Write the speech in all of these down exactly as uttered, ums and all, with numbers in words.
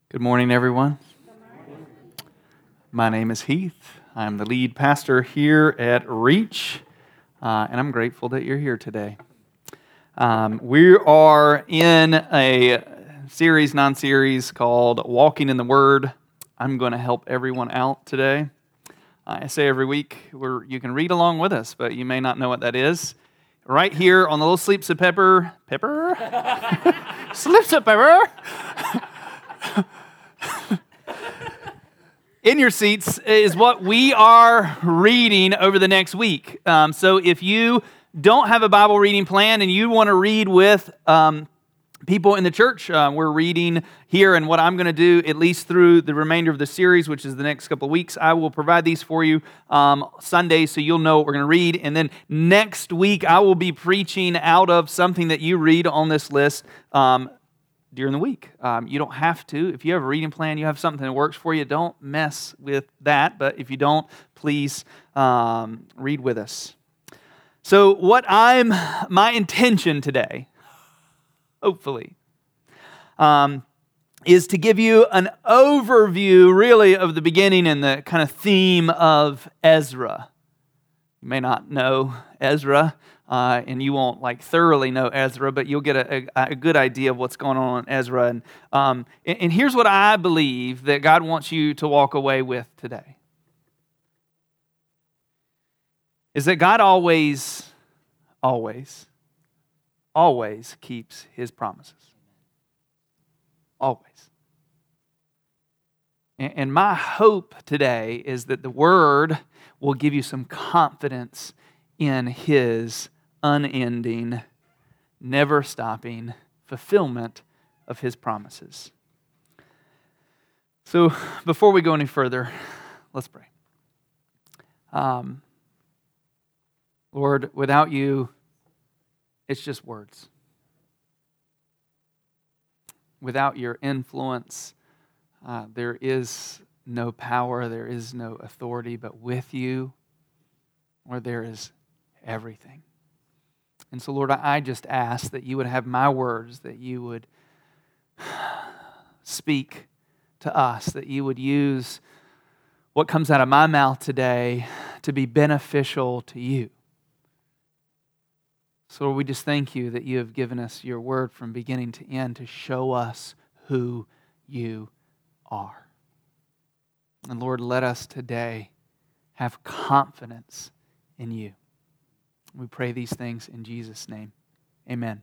Good morning, everyone. My name is Heath. I'm the lead pastor here at Reach, uh, and I'm grateful that you're here today. Um, we are in a series, non-series called Walking in the Word. I'm going to help everyone out today. I say every week, we're, you can read along with us, but you may not know what that is. Right here on the little slips of pepper, pepper? Slips of pepper? In your seats is what we are reading over the next week. Um, so if you don't have a Bible reading plan and you want to read with um, people in the church, uh, we're reading here, and what I'm going to do, at least through the remainder of the series, which is the next couple of weeks, I will provide these for you um, Sunday so you'll know what we're going to read. And then next week, I will be preaching out of something that you read on this list um, during the week. Um, you don't have to. If you have a reading plan, you have something that works for you, don't mess with that. But if you don't, please um, read with us. So what I'm, my intention today, hopefully, um, is to give you an overview, really, of the beginning and the kind of theme of Ezra. You may not know Ezra, uh, and you won't like thoroughly know Ezra, but you'll get a, a, a good idea of what's going on in Ezra. And, um, and, and here's what I believe that God wants you to walk away with today. Is that God always, always, always keeps His promises. Always. And, and my hope today is that the Word will give you some confidence in His unending, never-stopping fulfillment of His promises. So, before we go any further, let's pray. Um, Lord, without You, it's just words. Without Your influence, uh, there is no power, there is no authority, but with You, where there is everything. And so, Lord, I just ask that You would have my words, that You would speak to us, that You would use what comes out of my mouth today to be beneficial to You. So, Lord, we just thank You that You have given us Your word from beginning to end to show us who You are. And Lord, let us today have confidence in You. We pray these things in Jesus' name. Amen.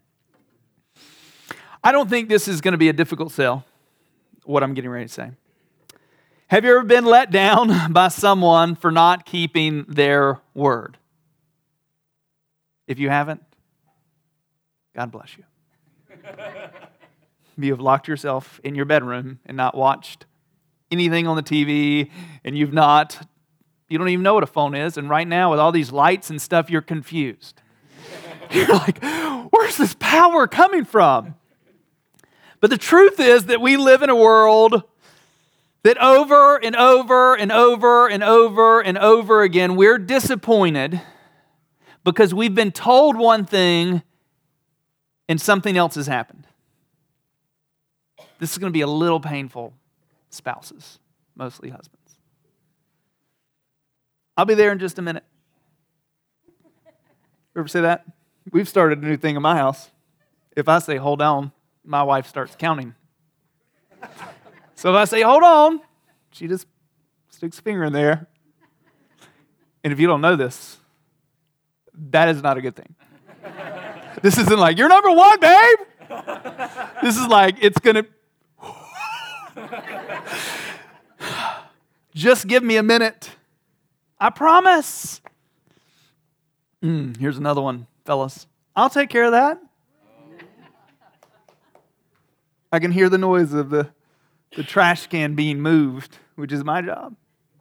I don't think this is going to be a difficult sell, what I'm getting ready to say. Have you ever been let down by someone for not keeping their word? If you haven't, God bless you. You have locked yourself in your bedroom and not watched anything on the T V, and you've not, you don't even know what a phone is, and right now with all these lights and stuff, you're confused. You're like, where's this power coming from? But the truth is that we live in a world that over and over and over and over and over again, we're disappointed because we've been told one thing and something else has happened. This is going to be a little painful, spouses, mostly husbands. I'll be there in just a minute. You ever say that? We've started a new thing in my house. If I say, hold on, my wife starts counting. So if I say, hold on, she just sticks a finger in there. And if you don't know this, that is not a good thing. This isn't like, you're number one, babe. This is like, it's going to... Just give me a minute. I promise. Mm, here's another one, fellas. I'll take care of that. I can hear the noise of the, the trash can being moved, which is my job.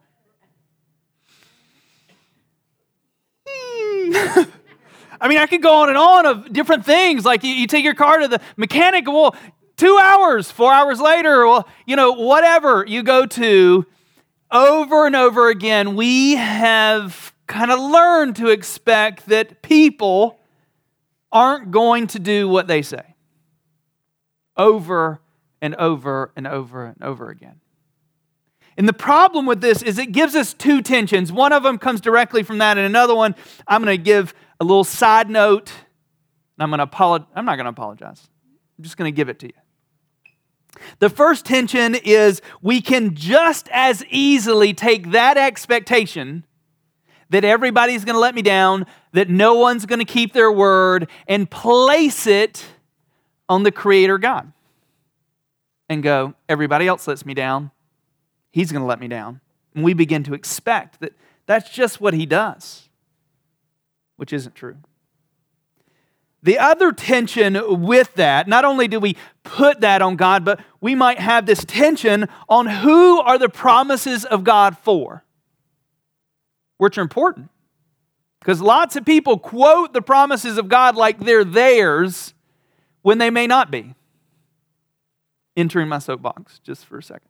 Mm. I mean, I could go on and on of different things. Like you, you take your car to the mechanic, well, two hours, four hours later, well, you know, whatever you go to, over and over again, we have kind of learned to expect that people aren't going to do what they say. Over and over and over and over again. And the problem with this is it gives us two tensions. One of them comes directly from that, and another one, I'm going to give a little side note. And I'm going to apologize. I'm not going to apologize. I'm just going to give it to you. The first tension is we can just as easily take that expectation that everybody's going to let me down, that no one's going to keep their word, and place it on the Creator God. And go, everybody else lets me down. He's going to let me down. And we begin to expect that that's just what He does, which isn't true. The other tension with that, not only do we put that on God, but we might have this tension on who are the promises of God for, which are important. Because lots of people quote the promises of God like they're theirs when they may not be. Entering my soapbox just for a second.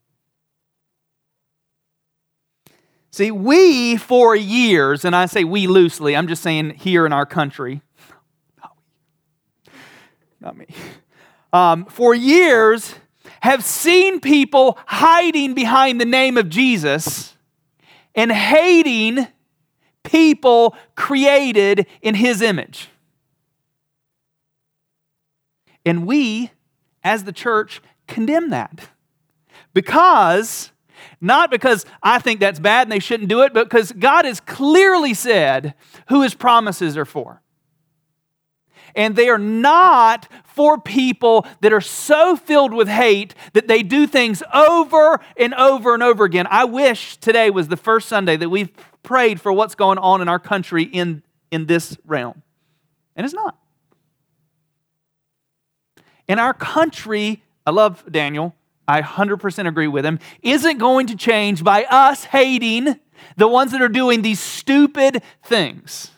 See, we for years, and I say we loosely, I'm just saying here in our country, not me, um, for years have seen people hiding behind the name of Jesus and hating people created in His image. And we, as the church, condemn that. Because, not because I think that's bad and they shouldn't do it, but because God has clearly said who His promises are for. And they are not for people that are so filled with hate that they do things over and over and over again. I wish today was the first Sunday that we've prayed for what's going on in our country in, in this realm. And it's not. And our country, I love Daniel, I one hundred percent agree with him, isn't going to change by us hating the ones that are doing these stupid things.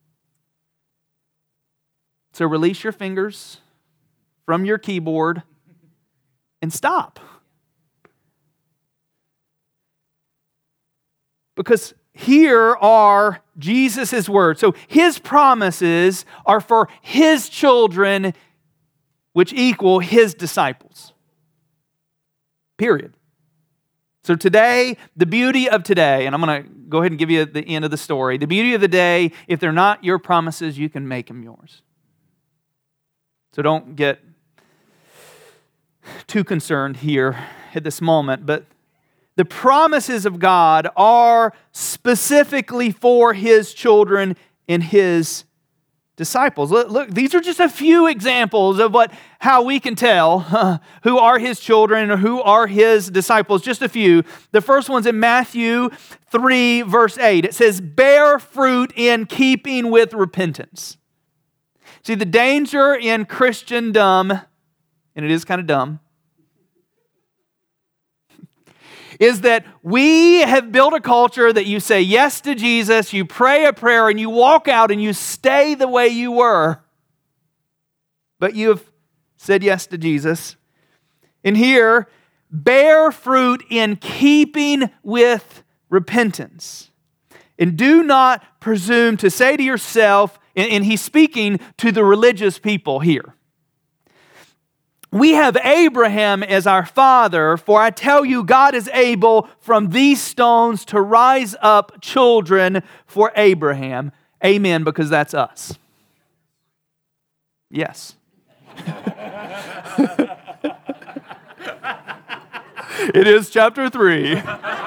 So release your fingers from your keyboard and stop. Because here are Jesus' words. So His promises are for His children, which equal His disciples. Period. So today, the beauty of today, and I'm going to go ahead and give you the end of the story. The beauty of the day, if they're not your promises, you can make them yours. So don't get too concerned here at this moment, but the promises of God are specifically for His children and His disciples. Look, look, these are just a few examples of what how we can tell uh, who are His children or who are His disciples. Just a few. The first one's in Matthew three, verse eight. It says, "Bear fruit in keeping with repentance." See, the danger in Christendom, and it is kind of dumb, is that we have built a culture that you say yes to Jesus, you pray a prayer, and you walk out and you stay the way you were. But you have said yes to Jesus. And here, bear fruit in keeping with repentance. And do not presume to say to yourself, and he's speaking to the religious people here, "We have Abraham as our father, for I tell you, God is able from these stones to rise up children for Abraham." Amen, because that's us. Yes. It is chapter three.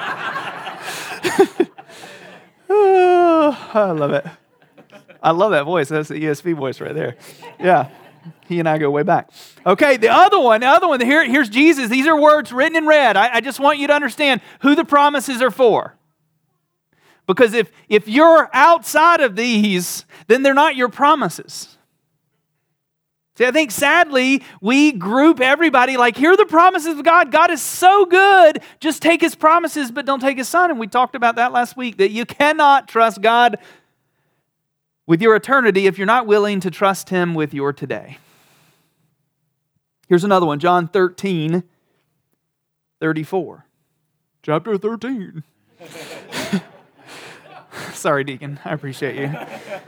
Oh, I love it. I love that voice. That's the E S V voice right there. Yeah. He and I go way back. Okay, the other one, the other one, here, here's Jesus. These are words written in red. I, I just want you to understand who the promises are for. Because if, if you're outside of these, then they're not your promises. See, I think sadly, we group everybody like, here are the promises of God. God is so good. Just take His promises, but don't take His Son. And we talked about that last week, that you cannot trust God with your eternity if you're not willing to trust Him with your today. Here's another one, John thirteen, thirty-four. Chapter thirteen. Sorry, Deacon. I appreciate you.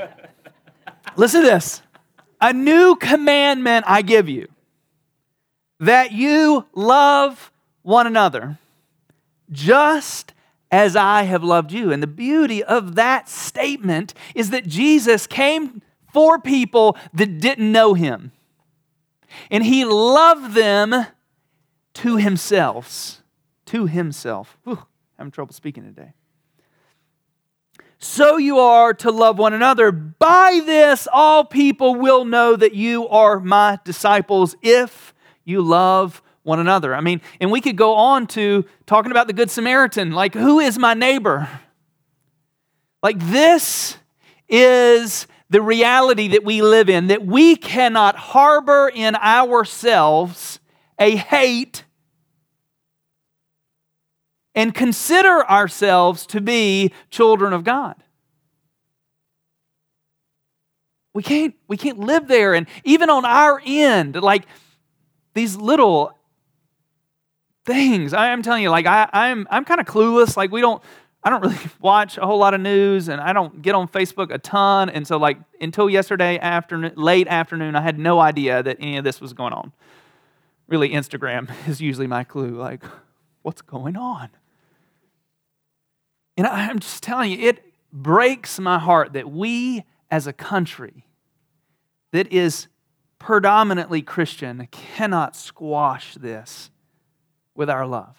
Listen to this. "A new commandment I give you, that you love one another, just as I have loved you. And the beauty of that statement is that Jesus came for people that didn't know him. And he loved them to himself. To himself. Whew, having trouble speaking today. So you are to love one another. By this, all people will know that you are my disciples if you love one another. I mean, and we could go on to talking about the Good Samaritan. Like, who is my neighbor? Like, this is the reality that we live in, that we cannot harbor in ourselves a hate and consider ourselves to be children of God. We can't, we can't live there. And even on our end, like these little things, I am telling you, like I, I'm, I'm kind of clueless. Like we don't, I don't really watch a whole lot of news, and I don't get on Facebook a ton. And so like until yesterday afternoon, late afternoon, I had no idea that any of this was going on. Really, Instagram is usually my clue. Like, what's going on? And I'm just telling you, it breaks my heart that we as a country that is predominantly Christian cannot squash this with our love.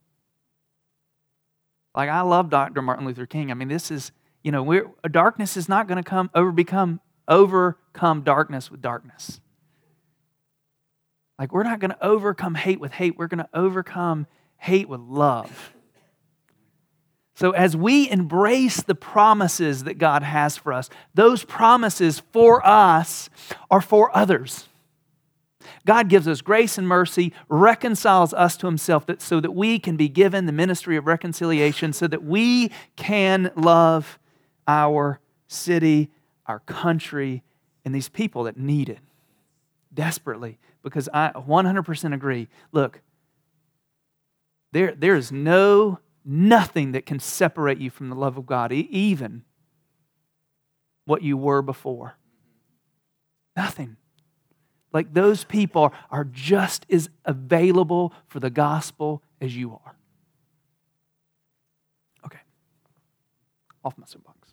Like, I love Doctor Martin Luther King. I mean, this is, you know, we're, darkness is not going to come over become overcome darkness with darkness. Like, we're not going to overcome hate with hate. We're going to overcome hate with love. So as we embrace the promises that God has for us, those promises for us are for others. God gives us grace and mercy, reconciles us to himself that, so that we can be given the ministry of reconciliation, so that we can love our city, our country, and these people that need it desperately. Because I one hundred percent agree. Look, there, there is no, nothing that can separate you from the love of God, even what you were before. Nothing. Like, those people are just as available for the gospel as you are. Okay. Off my soapbox.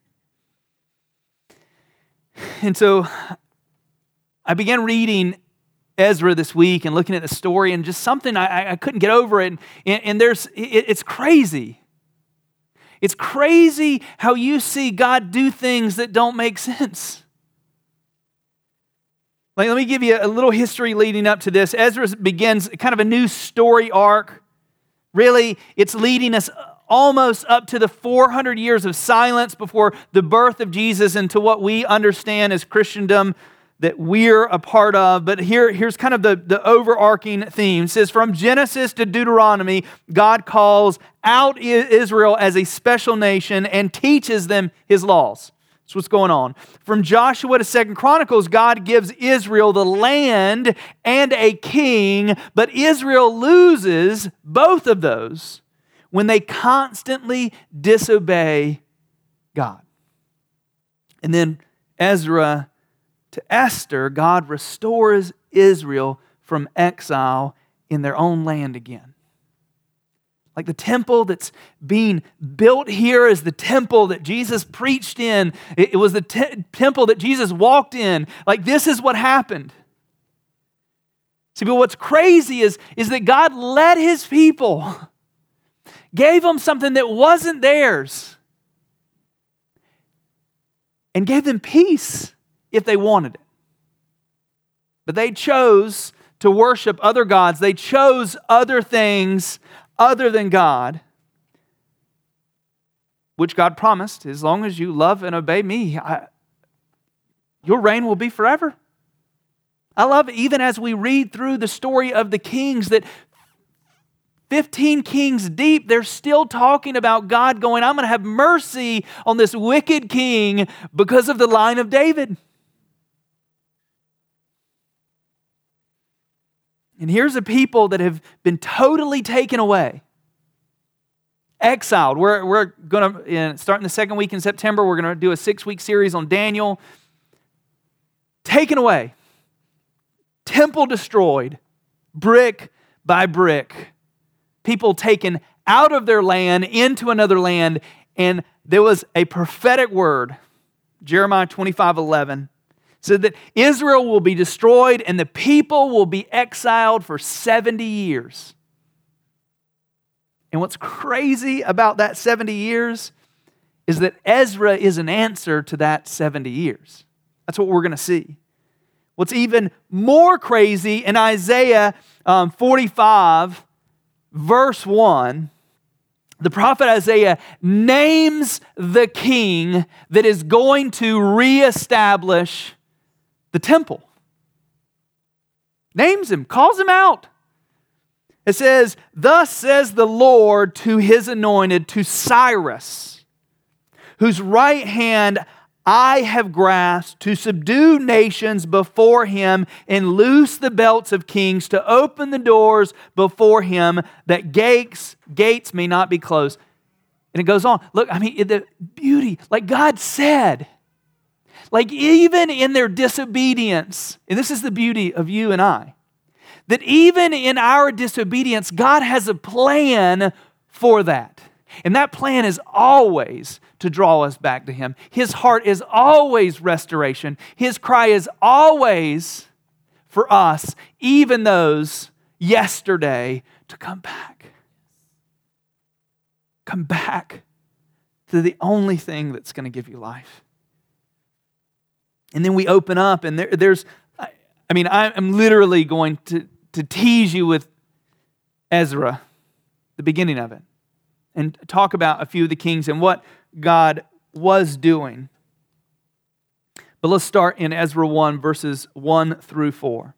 And so I began reading Ezra this week and looking at the story, and just something I, I couldn't get over it. And, and there's, it, it's crazy. It's crazy how you see God do things that don't make sense. Like, let me give you a little history leading up to this. Ezra begins kind of a new story arc. Really, it's leading us almost up to the four hundred years of silence before the birth of Jesus and to what we understand as Christendom that we're a part of. But here, here's kind of the, the overarching theme. It says, from Genesis to Deuteronomy, God calls out Israel as a special nation and teaches them his laws. That's what's going on. From Joshua to Second Chronicles, God gives Israel the land and a king, but Israel loses both of those when they constantly disobey God. And then Ezra to Esther, God restores Israel from exile in their own land again. Like the temple that's being built here is the temple that Jesus preached in. It was the te- temple that Jesus walked in. Like, this is what happened. See, but what's crazy is, is that God led his people, gave them something that wasn't theirs, and gave them peace if they wanted it. But they chose to worship other gods. They chose other things other than God, which God promised, as long as you love and obey me, I, your reign will be forever. I love, even as we read through the story of the kings, that fifteen kings deep, they're still talking about God going, I'm going to have mercy on this wicked king because of the line of David. And here's a people that have been totally taken away, exiled. We're, we're going to, starting the second week in September, we're going to do a six-week series on Daniel. Taken away, temple destroyed, brick by brick. People taken out of their land into another land, and there was a prophetic word, Jeremiah twenty-five eleven, said that Israel will be destroyed and the people will be exiled for seventy years. And what's crazy about that seventy years is that Ezra is an answer to that seventy years. That's what we're going to see. What's even more crazy, in Isaiah um, forty-five, verse one, the prophet Isaiah names the king that is going to reestablish the temple. Names him, calls him out. It says, "Thus says the Lord to his anointed, to Cyrus, whose right hand I have grasped, to subdue nations before him and loose the belts of kings, to open the doors before him, that gates, gates may not be closed." And it goes on. Look, I mean, the beauty, like God said, like even in their disobedience, and this is the beauty of you and I, that even in our disobedience, God has a plan for that. And that plan is always to draw us back to Him. His heart is always restoration. His cry is always for us, even those yesterday, to come back. Come back to the only thing that's going to give you life. And then we open up, and there, there's, I mean, I'm literally going to, to tease you with Ezra, the beginning of it, and talk about a few of the kings and what God was doing. But let's start in Ezra one, verses one through four.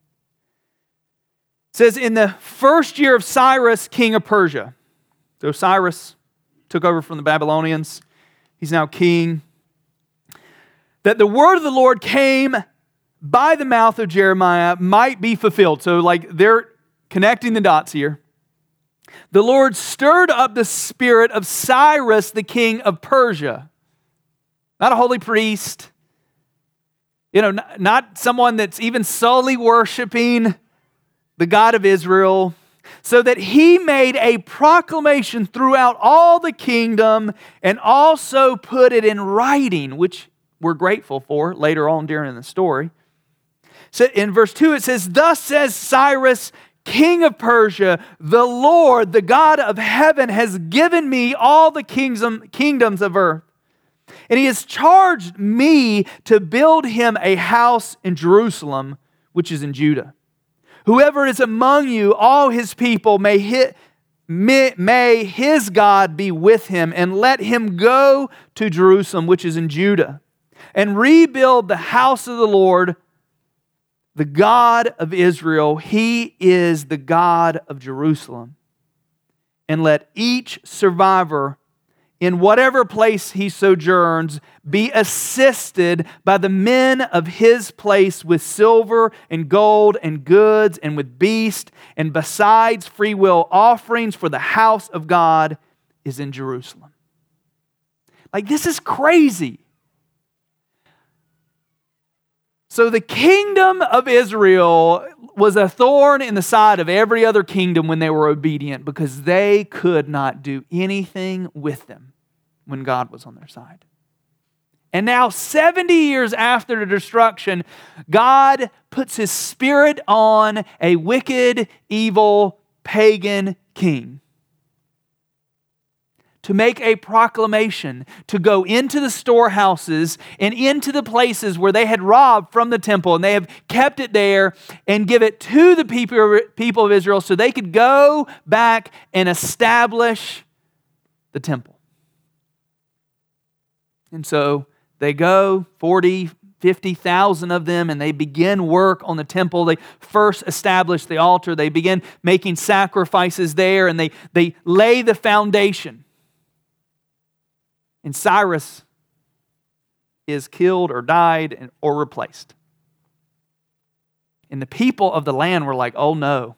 It says, "In the first year of Cyrus, king of Persia," so Cyrus took over from the Babylonians, he's now king, "that the word of the Lord came by the mouth of Jeremiah might be fulfilled." So like they're connecting the dots here. "The Lord stirred up the spirit of Cyrus, the king of Persia." Not a holy priest, you know, not, not someone that's even solely worshiping the God of Israel, "so that he made a proclamation throughout all the kingdom and also put it in writing," which we're grateful for later on during the story. So in verse two it says, "Thus says Cyrus, king of Persia, the Lord, the God of heaven, has given me all the kingdom, kingdoms of earth. And he has charged me to build him a house in Jerusalem, which is in Judah. Whoever is among you, all his people, may, hit, may, may his God be with him, and let him go to Jerusalem, which is in Judah, and rebuild the house of the Lord, the God of Israel. He is the God of Jerusalem. And let each survivor in whatever place he sojourns be assisted by the men of his place with silver and gold and goods and with beasts, and besides free will offerings, for the house of God is in Jerusalem." Like, this is crazy. So the kingdom of Israel was a thorn in the side of every other kingdom when they were obedient, because they could not do anything with them when God was on their side. And now, seventy years after the destruction, God puts His Spirit on a wicked, evil, pagan king to make a proclamation, to go into the storehouses and into the places where they had robbed from the temple, and they have kept it there, and give it to the people, people of Israel so they could go back and establish the temple. And so they go, forty, fifty thousand of them, and they begin work on the temple. They first establish the altar. They begin making sacrifices there, and they, they lay the foundation. And Cyrus is killed or died or replaced. And the people of the land were like, "Oh no,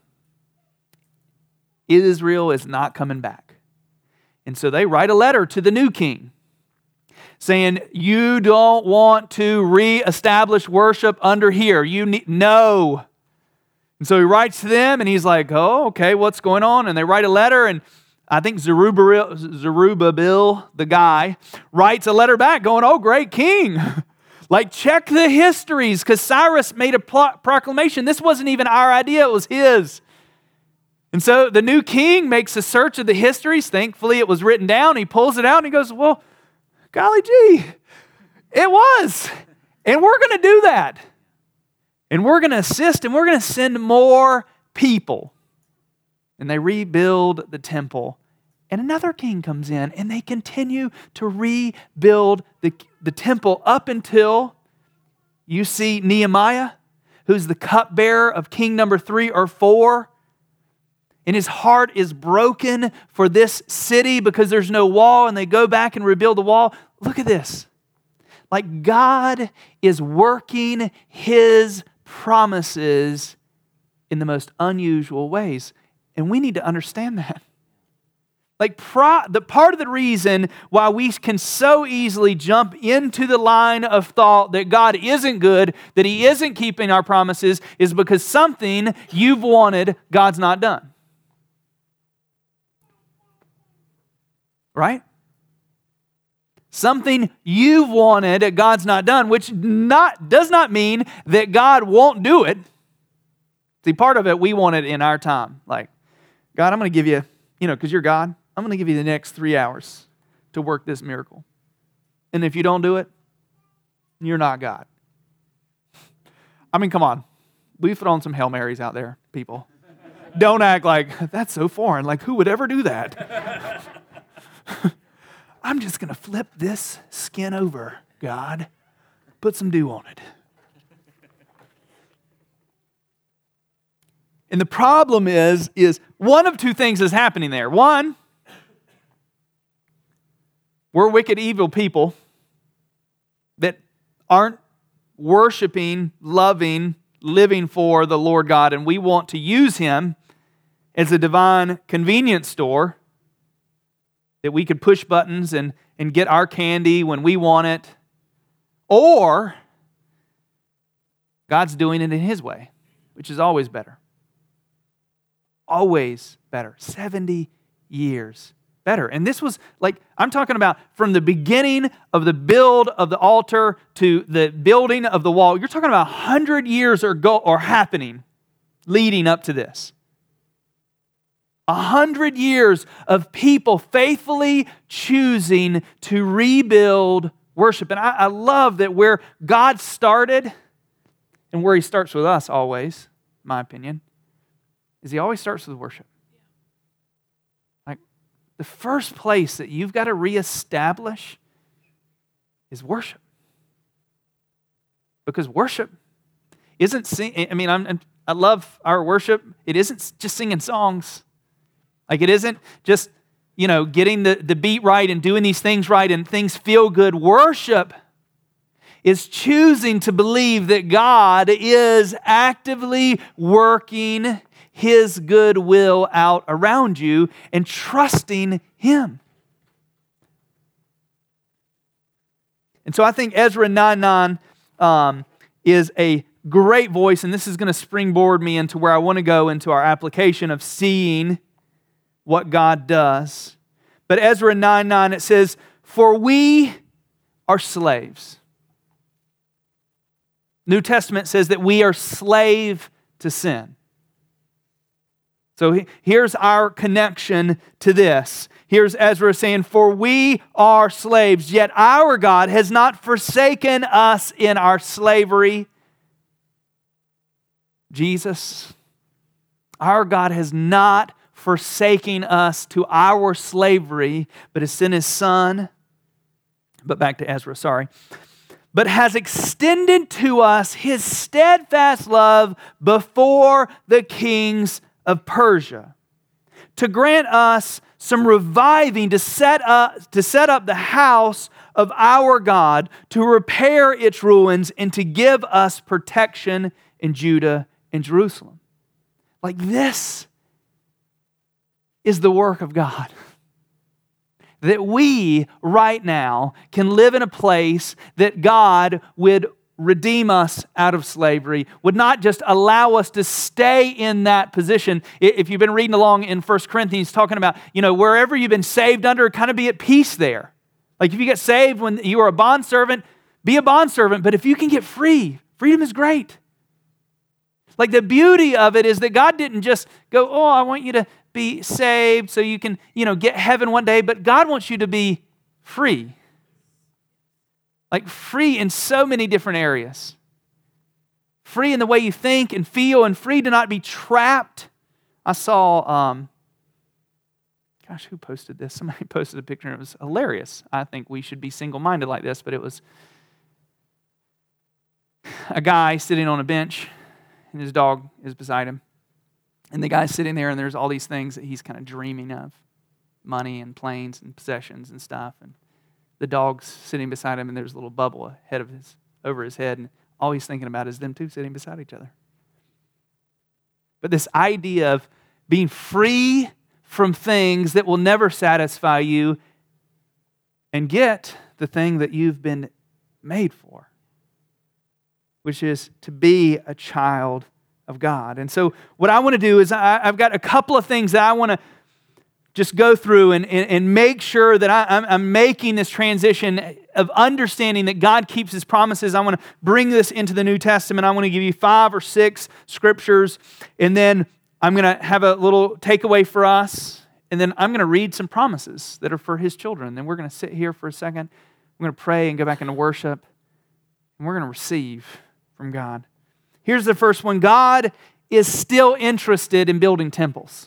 Israel is not coming back." And so they write a letter to the new king saying, "You don't want to reestablish worship under here. You need, no, And so he writes to them and he's like, oh, okay, what's going on? And they write a letter, and I think Zerubbabel, Zerubbabel, the guy, writes a letter back going, oh, great king. Like, check the histories, because Cyrus made a pro- proclamation. This wasn't even our idea, it was his. And so the new king makes a search of the histories. Thankfully, it was written down. He pulls it out and he goes, well, golly gee, it was. And we're going to do that. And we're going to assist, and we're going to send more people. And they rebuild the temple. And another king comes in, and they continue to rebuild the, the temple up until you see Nehemiah, who's the cupbearer of king number three or four. And his heart is broken for this city because there's no wall, and they go back and rebuild the wall. Look at this. Like, God is working His promises in the most unusual ways. And we need to understand that. Like, pro- the part of the reason why we can so easily jump into the line of thought that God isn't good, that He isn't keeping our promises, is because something you've wanted, God's not done. Right? Something you've wanted that God's not done, which not does not mean that God won't do it. See, part of it, we want it in our time. Like, God, I'm going to give you, you know, because you're God, I'm going to give you the next three hours to work this miracle. And if you don't do it, you're not God. I mean, come on. We've thrown some Hail Marys out there, people. Don't act like, that's so foreign. Like, who would ever do that? I'm just going to flip this skin over, God. Put some dew on it. And the problem is, is one of two things is happening there. One, we're wicked, evil people that aren't worshiping, loving, living for the Lord God, and we want to use Him as a divine convenience store that we could push buttons and, and get our candy when we want it. Or God's doing it in His way, which is always better. Always better. seventy years better. And this was like, I'm talking about from the beginning of the build of the altar to the building of the wall. You're talking about one hundred years are, go, are happening leading up to this. A hundred years of people faithfully choosing to rebuild worship. And I, I love that where God started and where He starts with us always, in my opinion, is He always starts with worship. Like, the first place that you've got to reestablish is worship. Because worship isn't sing. I mean, I'm, I love our worship. It isn't just singing songs. Like, it isn't just, you know, getting the, the beat right and doing these things right and things feel good. Worship is choosing to believe that God is actively working His good will out around you and trusting Him. And so I think Ezra nine nine um, is a great voice, and this is going to springboard me into where I want to go into our application of seeing what God does. But Ezra nine nine, it says, for we are slaves. New Testament says that we are slave to sin. So here's our connection to this. Here's Ezra saying, for we are slaves, yet our God has not forsaken us in our slavery. Jesus, our God has not forsaking us to our slavery, but has sent His Son. But back to Ezra, sorry. But has extended to us His steadfast love before the kings of Persia, to grant us some reviving to set up, to set up the house of our God, to repair its ruins, and to give us protection in Judah and Jerusalem. Like, this is the work of God. That we right now can live in a place that God would redeem us out of slavery, would not just allow us to stay in that position. If you've been reading along in First Corinthians, talking about, you know, wherever you've been saved under, kind of be at peace there. Like if you get saved when you are a bondservant, be a bondservant. But if you can get free, freedom is great. Like the beauty of it is that God didn't just go, oh, I want you to be saved so you can, you know, get heaven one day. But God wants you to be free. Like free in so many different areas. Free in the way you think and feel, and free to not be trapped. I saw, um, gosh, who posted this? Somebody posted a picture and it was hilarious. I think we should be single-minded like this, but it was a guy sitting on a bench and his dog is beside him. And the guy's sitting there and there's all these things that he's kind of dreaming of. Money and planes and possessions and stuff. And the dog's sitting beside him and there's a little bubble ahead of his, over his head. And all he's thinking about is them two sitting beside each other. But this idea of being free from things that will never satisfy you and get the thing that you've been made for, which is to be a child of God. And so what I want to do is I, I've got a couple of things that I want to just go through and, and, and make sure that I, I'm, I'm making this transition of understanding that God keeps His promises. I want to bring this into the New Testament. I want to give you five or six scriptures, and then I'm going to have a little takeaway for us, and then I'm going to read some promises that are for His children. Then we're going to sit here for a second. We're going to pray and go back into worship, and we're going to receive from God. Here's the first one. God is still interested in building temples.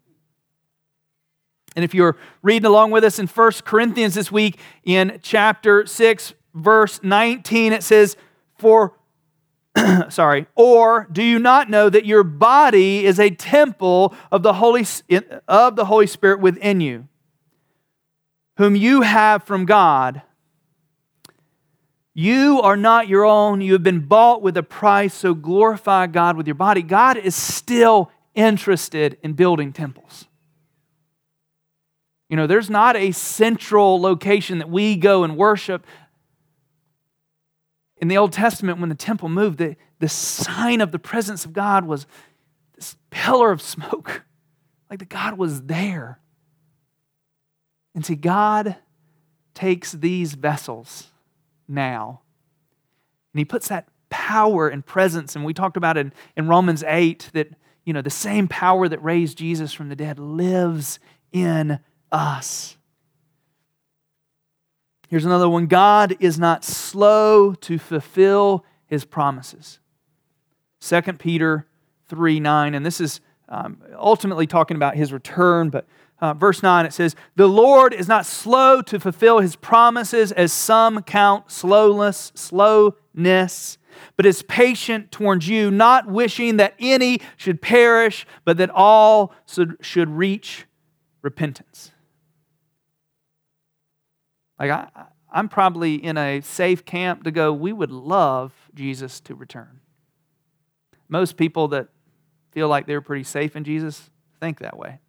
And if you're reading along with us in First Corinthians this week, in chapter six, verse nineteen, it says, For, sorry, or do you not know that your body is a temple of the Holy, of the Holy Spirit within you, whom you have from God? You are not your own. You have been bought with a price, so glorify God with your body. God is still interested in building temples. You know, there's not a central location that we go and worship. In the Old Testament, when the temple moved, the, the sign of the presence of God was this pillar of smoke. Like that God was there. And see, God takes these vessels now, and He puts that power and presence, and we talked about it in, in Romans eight, that, you know, the same power that raised Jesus from the dead lives in us. Here's another one. God is not slow to fulfill His promises. Second Peter three nine, and this is um, ultimately talking about His return, but uh, verse nine, it says, The Lord is not slow to fulfill His promises, as some count slowness, slowness, but is patient towards you, not wishing that any should perish, but that all should, should reach repentance. Like I, I'm probably in a safe camp to go, we would love Jesus to return. Most people that feel like they're pretty safe in Jesus think that way.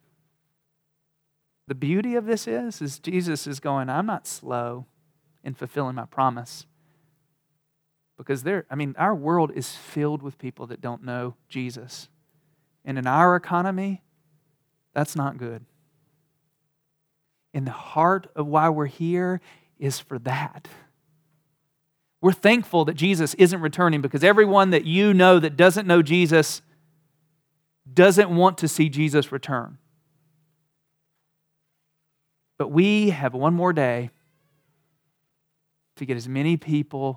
The beauty of this is, is Jesus is going, I'm not slow in fulfilling my promise. Because there, I mean, our world is filled with people that don't know Jesus. And in our economy, that's not good. And the heart of why we're here is for that. We're thankful that Jesus isn't returning, because everyone that you know that doesn't know Jesus doesn't want to see Jesus return. But we have one more day to get as many people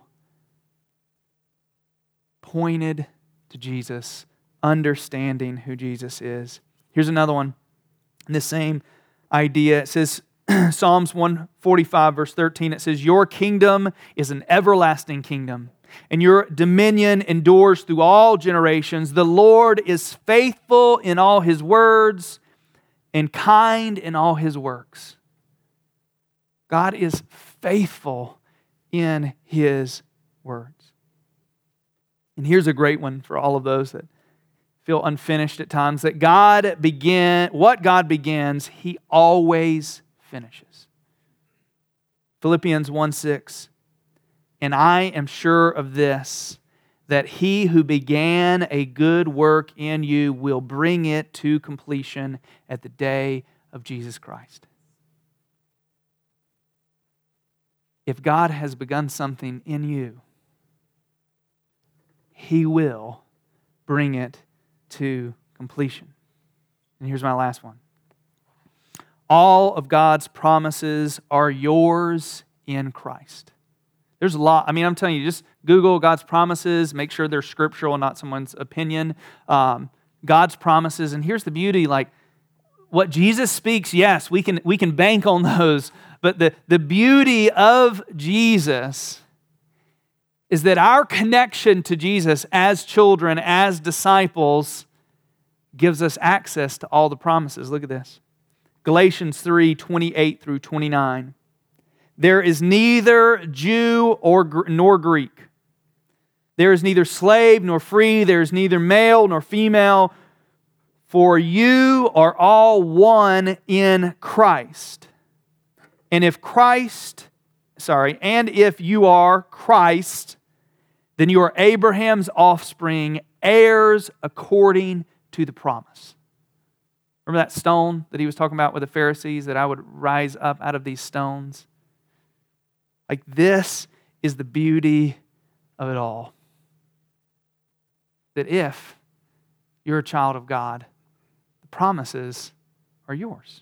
pointed to Jesus, understanding who Jesus is. Here's another one. In the same idea, it says, Psalms one forty-five, verse thirteen, it says, Your kingdom is an everlasting kingdom, and your dominion endures through all generations. The Lord is faithful in all His words and kind in all His works. God is faithful in His words. And here's a great one for all of those that feel unfinished at times, that God begin, what God begins, He always finishes. Philippians one six And I am sure of this, that he who began a good work in you will bring it to completion at the day of Jesus Christ. If God has begun something in you, he will bring it to completion. And here's my last one. All of God's promises are yours in Christ. There's a lot. I mean, I'm telling you, just Google God's promises, make sure they're scriptural, not someone's opinion. Um, God's promises, and here's the beauty, like what Jesus speaks, yes, we can we can bank on those, but the, the beauty of Jesus is that our connection to Jesus as children, as disciples, gives us access to all the promises. Look at this. Galatians three, twenty-eight through twenty-nine. There is neither Jew or nor Greek. There is neither slave nor free. There is neither male nor female. For you are all one in Christ. And if Christ, sorry, and if you are Christ, then you are Abraham's offspring, heirs according to the promise. Remember that stone that he was talking about with the Pharisees, that I would rise up out of these stones? Like, this is the beauty of it all. That if you're a child of God, the promises are yours.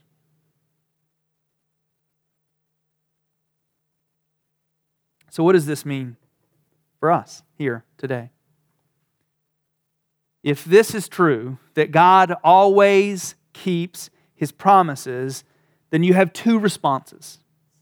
So what does this mean for us here today? If this is true, that God always keeps His promises, then you have two responses.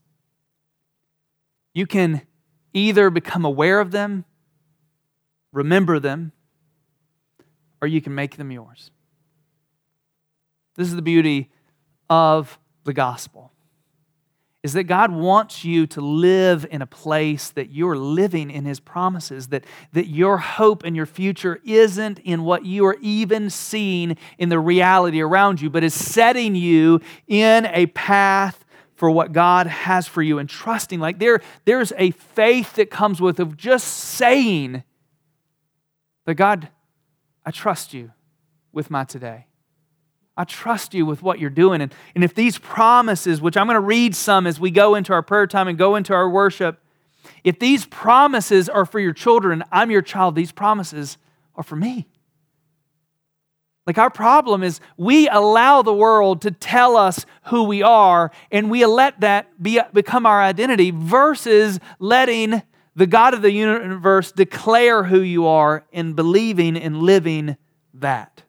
You can either become aware of them, remember them, or you can make them yours. This is the beauty of the gospel, is that God wants you to live in a place that you're living in His promises, that, that your hope and your future isn't in what you are even seeing in the reality around you, but is setting you in a path for what God has for you and trusting. Like there, there's a faith that comes with of just saying that God, I trust you with my today. I trust you with what you're doing. And, and if these promises, which I'm going to read some as we go into our prayer time and go into our worship, if these promises are for your children, I'm your child, these promises are for me. Like our problem is we allow the world to tell us who we are, and we let that be, become our identity versus letting the God of the universe declare who you are and believing and living that.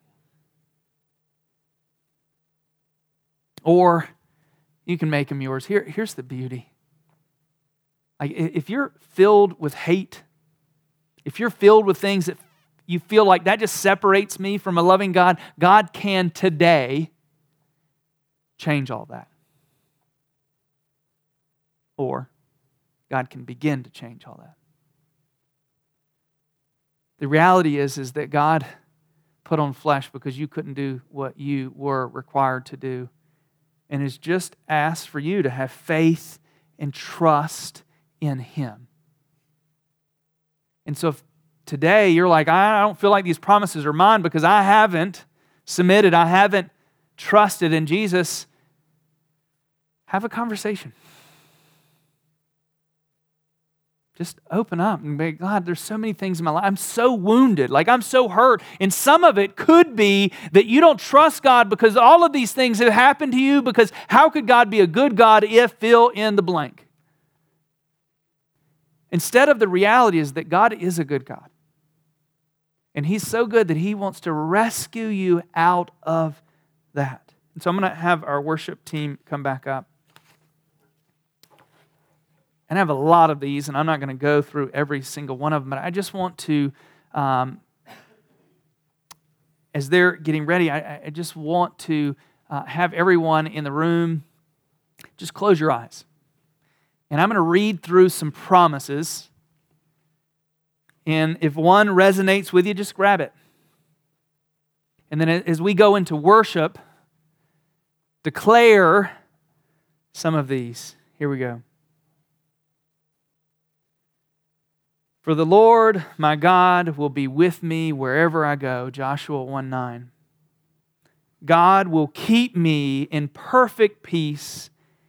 Or you can make them yours. Here, here's the beauty. Like if you're filled with hate, if you're filled with things that you feel like that just separates me from a loving God, God can today change all that. Or God can begin to change all that. The reality is, is that God put on flesh because you couldn't do what you were required to do, and has just asked for you to have faith and trust in Him. And so if today you're like, I don't feel like these promises are mine because I haven't submitted, I haven't trusted in Jesus, have a conversation. Just open up and be, God, there's so many things in my life. I'm so wounded, like I'm so hurt. And some of it could be that you don't trust God because all of these things have happened to you, because how could God be a good God if fill in the blank? Instead of the reality is that God is a good God. And He's so good that He wants to rescue you out of that. And so I'm going to have our worship team come back up. And I have a lot of these, and I'm not going to go through every single one of them, but I just want to, um, as they're getting ready, I, I just want to uh, have everyone in the room just close your eyes. And I'm going to read through some promises. And if one resonates with you, just grab it. And then as we go into worship, declare some of these. Here we go. For the Lord my God will be with me wherever I go. Joshua one nine. God will keep me in perfect peace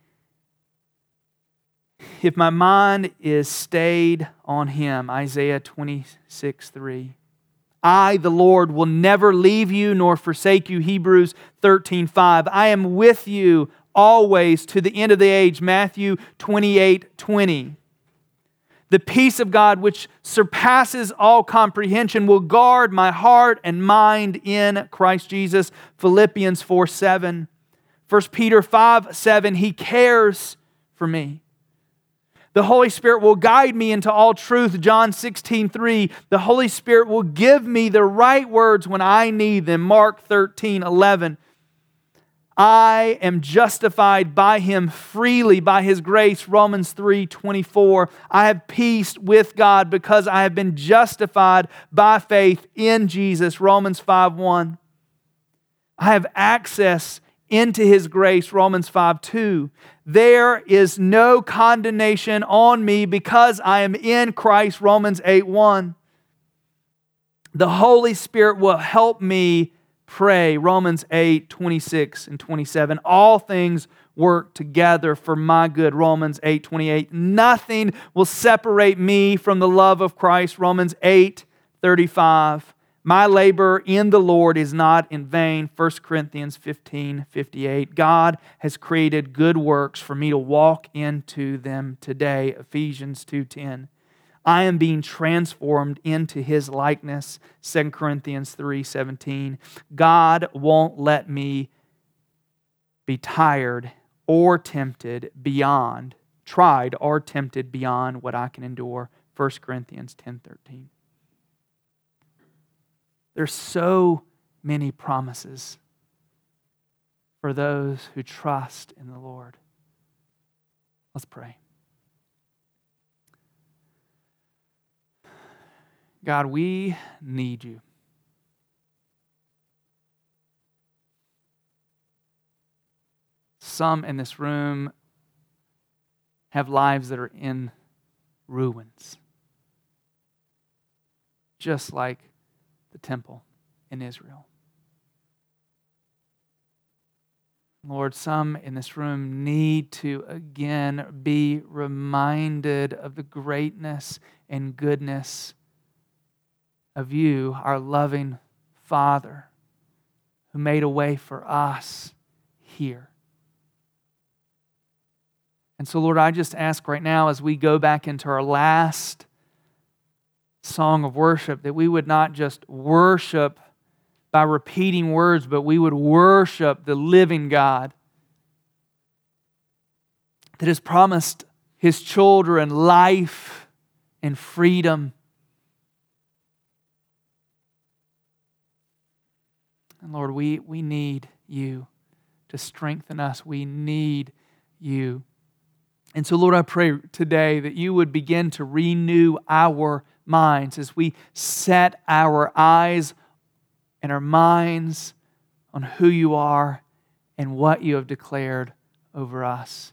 if my mind is stayed on Him. Isaiah twenty-six three. I, the Lord, will never leave you nor forsake you. Hebrews thirteen five. I am with you always to the end of the age. Matthew twenty-eight twenty. The peace of God, which surpasses all comprehension, will guard my heart and mind in Christ Jesus. Philippians four seven. First Peter five seven. He cares for me. The Holy Spirit will guide me into all truth. John sixteen three. The Holy Spirit will give me the right words when I need them. Mark thirteen eleven. I am justified by Him freely by His grace. Romans three twenty-four. I have peace with God because I have been justified by faith in Jesus. Romans five one. I have access into His grace. Romans five two. There is no condemnation on me because I am in Christ. Romans eight one. The Holy Spirit will help me pray. Romans eight twenty-six and twenty-seven. All things work together for my good. Romans eight twenty-eight. Nothing will separate me from the love of Christ. Romans eight thirty-five. My labor in the Lord is not in vain. First Corinthians fifteen fifty-eight. God has created good works for me to walk into them today. Ephesians two ten. I am being transformed into His likeness. Second Corinthians three seventeen. God won't let me be tired or tempted beyond, tried or tempted beyond what I can endure. First Corinthians ten thirteen. There's so many promises for those who trust in the Lord. Let's pray. God, we need You. Some in this room have lives that are in ruins, just like the temple in Israel. Lord, some in this room need to again be reminded of the greatness and goodness of You, our loving Father, who made a way for us here. And so, Lord, I just ask right now as we go back into our last song of worship that we would not just worship by repeating words, but we would worship the living God that has promised His children life and freedom. And Lord, we, we need You to strengthen us. We need You. And so, Lord, I pray today that You would begin to renew our minds as we set our eyes and our minds on who You are and what You have declared over us.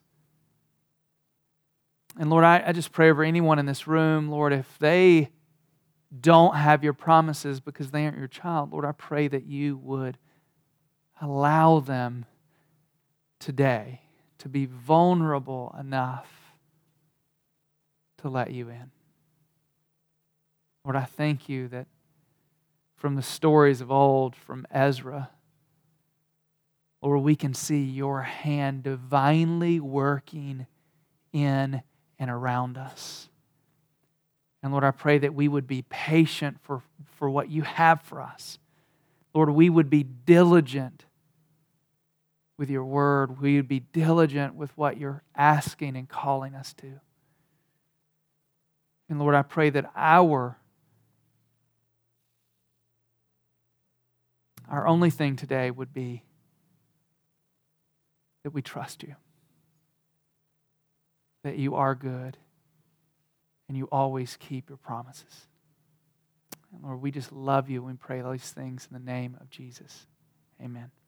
And Lord, I, I just pray over anyone in this room, Lord, if they don't have Your promises because they aren't Your child, Lord, I pray that You would allow them today to be vulnerable enough to let You in. Lord, I thank You that from the stories of old, from Ezra, Lord, we can see Your hand divinely working in and around us. And Lord, I pray that we would be patient for, for what You have for us. Lord, we would be diligent with Your word. We would be diligent with what You're asking and calling us to. And Lord, I pray that our Our only thing today would be that we trust You, that You are good, and You always keep Your promises. And Lord, we just love You and we pray these things in the name of Jesus. Amen.